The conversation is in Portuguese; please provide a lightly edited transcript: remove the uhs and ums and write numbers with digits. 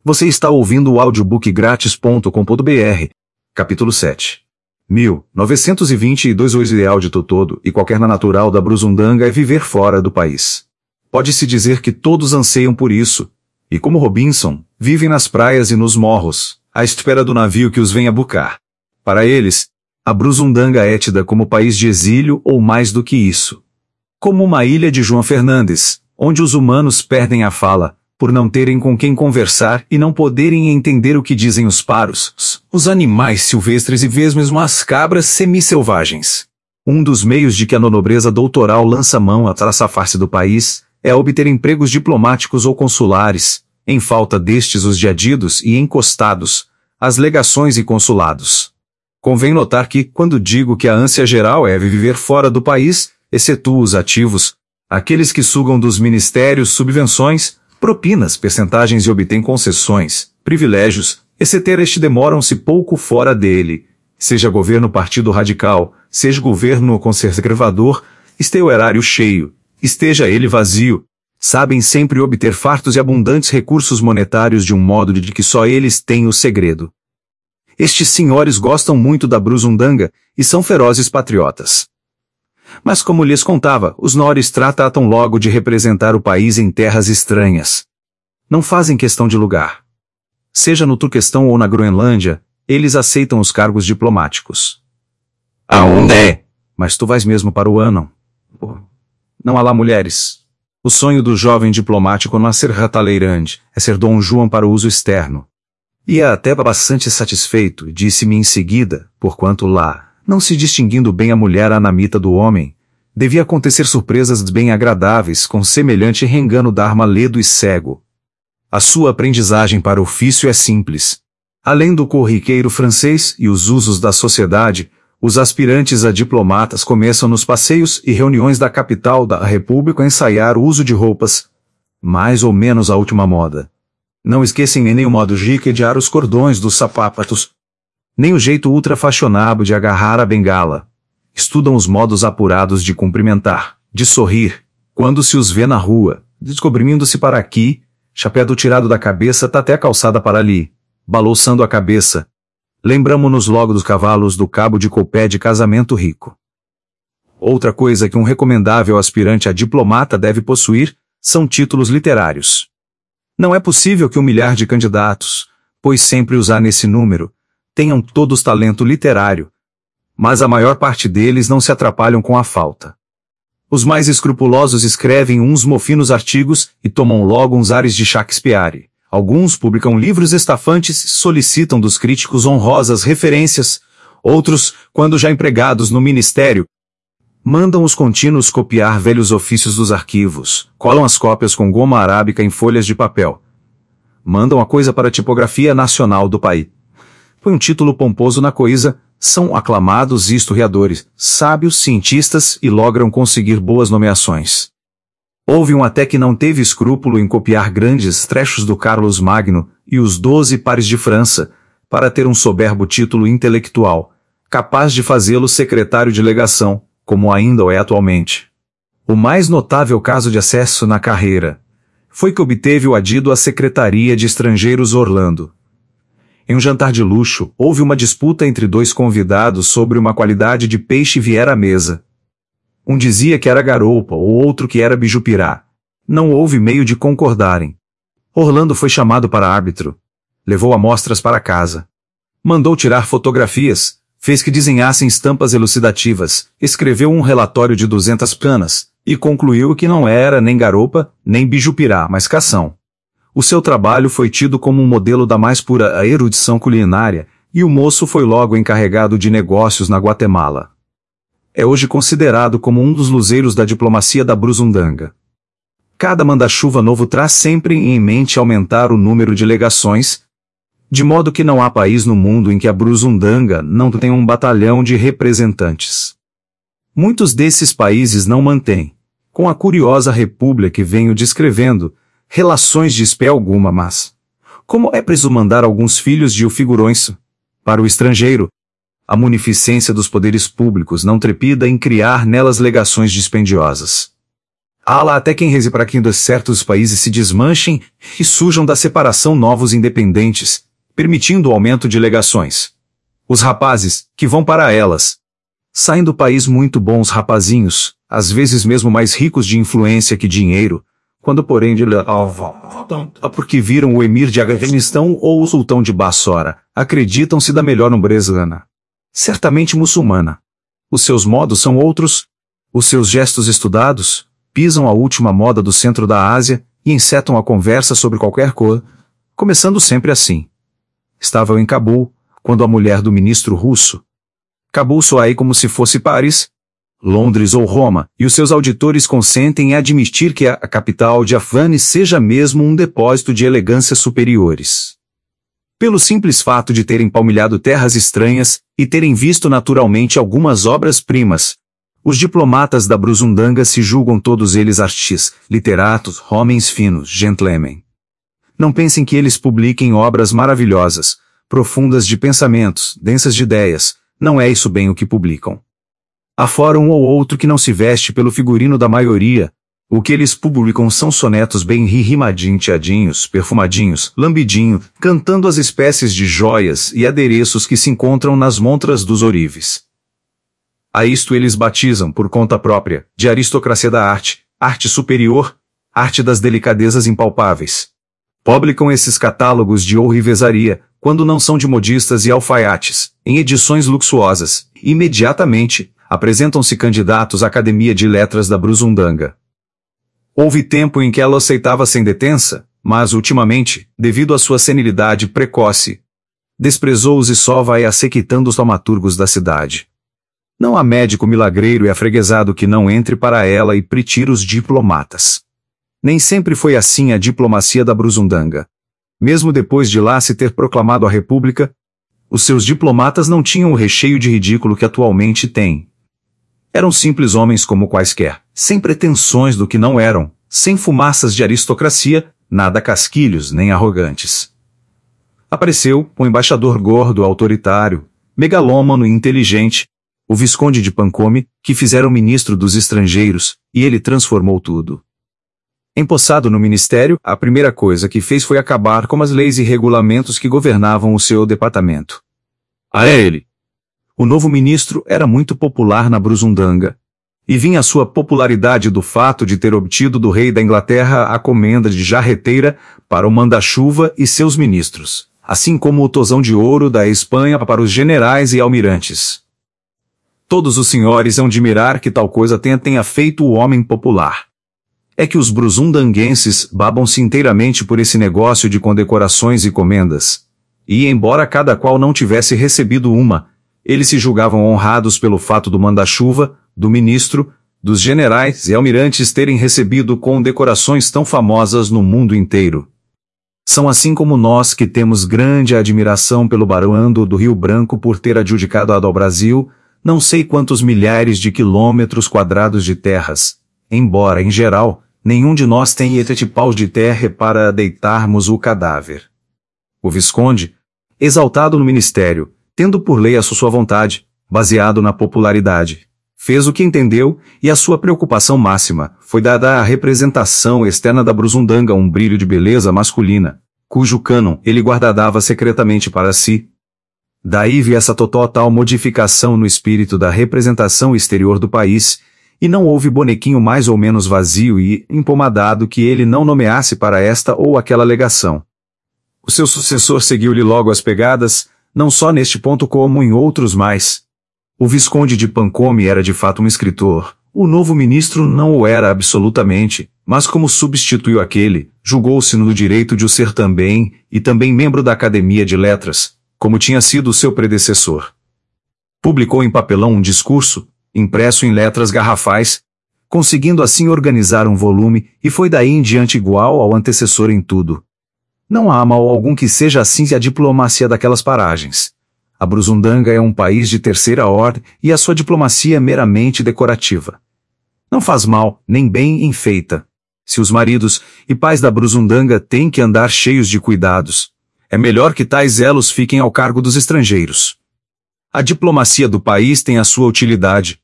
Você está ouvindo o audiobookgratis.com.br, capítulo 7. 1922. O ideal de todo e qualquer natural da Brusundanga é viver fora do país. Pode-se dizer que todos anseiam por isso, e como Robinson, vivem nas praias e nos morros, à espera do navio que os venha buscar. Para eles, a Brusundanga é tida como país de exílio ou mais do que isso. Como uma ilha de João Fernandes, onde os humanos perdem a fala, por não terem com quem conversar e não poderem entender o que dizem os paros, os animais silvestres e mesmo as cabras semi-selvagens. Um dos meios de que a nobreza doutoral lança mão a safar-se do país é obter empregos diplomáticos ou consulares, em falta destes os adiados e encostados, as legações e consulados. Convém notar que, quando digo que a ânsia geral é viver fora do país, excetuo os ativos, aqueles que sugam dos ministérios subvenções, propinas, percentagens e obtêm concessões, privilégios, etc. Demoram-se pouco fora dele, seja governo partido radical, seja governo conservador, esteja o erário cheio, esteja ele vazio, sabem sempre obter fartos e abundantes recursos monetários de um modo de que só eles têm o segredo. Estes senhores gostam muito da Brusundanga e são ferozes patriotas. Mas como lhes contava, os nores tratam logo de representar o país em terras estranhas. Não fazem questão de lugar. Seja no Turquestão ou na Groenlândia, eles aceitam os cargos diplomáticos. Aonde é? Mas tu vais mesmo para o Anon? Não há lá mulheres. O sonho do jovem diplomático não é ser Rataleirand, é ser Dom Juan para o uso externo. Ia até bastante satisfeito, disse-me em seguida, porquanto lá, não se distinguindo bem a mulher anamita do homem, devia acontecer surpresas bem agradáveis com semelhante reengano d'arma ledo e cego. A sua aprendizagem para o ofício é simples. Além do corriqueiro francês e os usos da sociedade, os aspirantes a diplomatas começam nos passeios e reuniões da capital da República a ensaiar o uso de roupas, mais ou menos a última moda. Não esquecem em nenhum modo chique de ar os cordões dos sapatos, nem o jeito ultrafashionável de agarrar a bengala. Estudam os modos apurados de cumprimentar, de sorrir, quando se os vê na rua, descobrindo-se para aqui, chapéu tirado da cabeça tá até a calçada para ali, balouçando a cabeça. Lembramo-nos logo dos cavalos do cabo de copé de casamento rico. Outra coisa que um recomendável aspirante a diplomata deve possuir, são títulos literários. Não é possível que 1 milhar de candidatos, pois sempre os há nesse número, tenham todos talento literário, mas a maior parte deles não se atrapalham com a falta. Os mais escrupulosos escrevem uns mofinos artigos e tomam logo uns ares de Shakespeare. Alguns publicam livros estafantes e solicitam dos críticos honrosas referências, outros, quando já empregados no ministério, mandam os contínuos copiar velhos ofícios dos arquivos, colam as cópias com goma arábica em folhas de papel. Mandam a coisa para a tipografia nacional do país. Põe um título pomposo na coisa, são aclamados historiadores, sábios, cientistas e logram conseguir boas nomeações. Houve um até que não teve escrúpulo em copiar grandes trechos do Carlos Magno e os 12 pares de França, para ter um soberbo título intelectual, capaz de fazê-lo secretário de legação, como ainda o é atualmente. O mais notável caso de acesso na carreira foi que obteve o adido à Secretaria de Estrangeiros Orlando. Em um jantar de luxo, houve uma disputa entre 2 convidados sobre uma qualidade de peixe vier à mesa. Um dizia que era garoupa, ou outro que era bijupirá. Não houve meio de concordarem. Orlando foi chamado para árbitro. Levou amostras para casa. Mandou tirar fotografias, fez que desenhassem estampas elucidativas, escreveu um relatório de 200 panas, e concluiu que não era nem garoupa, nem bijupirá, mas cação. O seu trabalho foi tido como um modelo da mais pura erudição culinária, e o moço foi logo encarregado de negócios na Guatemala. É hoje considerado como um dos luzeiros da diplomacia da Brusundanga. Cada manda-chuva novo traz sempre em mente aumentar o número de legações, de modo que não há país no mundo em que a Brusundanga não tenha um batalhão de representantes. Muitos desses países não mantêm, com a curiosa república que venho descrevendo, relações de espé alguma, mas, como é preciso mandar alguns filhos de figurões para o estrangeiro, a munificência dos poderes públicos não trepida em criar nelas legações dispendiosas. Há lá até quem reze para que certos países se desmanchem e surjam da separação novos independentes, permitindo o aumento de legações. Os rapazes, que vão para elas, saem do país muito bons rapazinhos, às vezes mesmo mais ricos de influência que dinheiro, quando porém porque viram o emir de Afeganistão ou o sultão de Bassora, acreditam-se da melhor nobreza, certamente muçulmana. Os seus modos são outros, os seus gestos estudados, pisam a última moda do centro da Ásia e encetam a conversa sobre qualquer coisa, começando sempre assim. Estava eu em Cabul, quando a mulher do ministro russo. Cabul soa aí como se fosse Paris, Londres ou Roma, e os seus auditores consentem em admitir que a capital de Afane seja mesmo um depósito de elegâncias superiores. Pelo simples fato de terem palmilhado terras estranhas e terem visto naturalmente algumas obras-primas, os diplomatas da Brusundanga se julgam todos eles artistas, literatos, homens finos, gentlemen. Não pensem que eles publiquem obras maravilhosas, profundas de pensamentos, densas de ideias, não é isso bem o que publicam. Há fora um ou outro que não se veste pelo figurino da maioria. O que eles publicam são sonetos bem rimadinteadinhos, perfumadinhos, lambidinho, cantando as espécies de joias e adereços que se encontram nas montras dos ourives. A isto eles batizam, por conta própria, de aristocracia da arte, arte superior, arte das delicadezas impalpáveis. Publicam esses catálogos de ourivesaria, quando não são de modistas e alfaiates, em edições luxuosas, imediatamente, apresentam-se candidatos à Academia de Letras da Brusundanga. Houve tempo em que ela aceitava sem detença, mas ultimamente, devido à sua senilidade precoce, desprezou-os e só vai assequitando os taumaturgos da cidade. Não há médico milagreiro e afreguesado que não entre para ela e pritire os diplomatas. Nem sempre foi assim a diplomacia da Brusundanga. Mesmo depois de lá se ter proclamado a República, os seus diplomatas não tinham o recheio de ridículo que atualmente têm. Eram simples homens como quaisquer, sem pretensões do que não eram, sem fumaças de aristocracia, nada casquilhos nem arrogantes. Apareceu o embaixador gordo, autoritário, megalômano e inteligente, o Visconde de Pancome, que fizeram ministro dos estrangeiros, e ele transformou tudo. Empossado no ministério, a primeira coisa que fez foi acabar com as leis e regulamentos que governavam o seu departamento. Ele. O novo ministro era muito popular na Brusundanga. E vinha a sua popularidade do fato de ter obtido do rei da Inglaterra a comenda de jarreteira para o manda-chuva e seus ministros, assim como o tozão de ouro da Espanha para os generais e almirantes. Todos os senhores hão de mirar que tal coisa tenha feito o homem popular. É que os brusundanguenses babam-se inteiramente por esse negócio de condecorações e comendas. E embora cada qual não tivesse recebido uma, eles se julgavam honrados pelo fato do manda-chuva, do ministro, dos generais e almirantes terem recebido condecorações tão famosas no mundo inteiro. São assim como nós que temos grande admiração pelo barão do Rio Branco por ter adjudicado ao Brasil não sei quantos milhares de quilômetros quadrados de terras, embora, em geral, nenhum de nós tenha paus de terra para deitarmos o cadáver. O Visconde, exaltado no ministério, tendo por lei a sua vontade, baseado na popularidade, fez o que entendeu, e a sua preocupação máxima foi dar à representação externa da Brusundanga um brilho de beleza masculina, cujo cânon ele guardava secretamente para si. Daí veio essa total modificação no espírito da representação exterior do país, e não houve bonequinho mais ou menos vazio e empomadado que ele não nomeasse para esta ou aquela legação. O seu sucessor seguiu-lhe logo as pegadas, não só neste ponto como em outros mais. O Visconde de Pancome era de fato um escritor, o novo ministro não o era absolutamente, mas como substituiu aquele, julgou-se no direito de o ser também, e também membro da Academia de Letras, como tinha sido o seu predecessor. Publicou em papelão um discurso, impresso em letras garrafais, conseguindo assim organizar um volume, e foi daí em diante igual ao antecessor em tudo. Não há mal algum que seja assim a diplomacia daquelas paragens. A Brusundanga é um país de terceira ordem e a sua diplomacia é meramente decorativa. Não faz mal, nem bem enfeita. Se os maridos e pais da Brusundanga têm que andar cheios de cuidados, é melhor que tais elos fiquem ao cargo dos estrangeiros. A diplomacia do país tem a sua utilidade,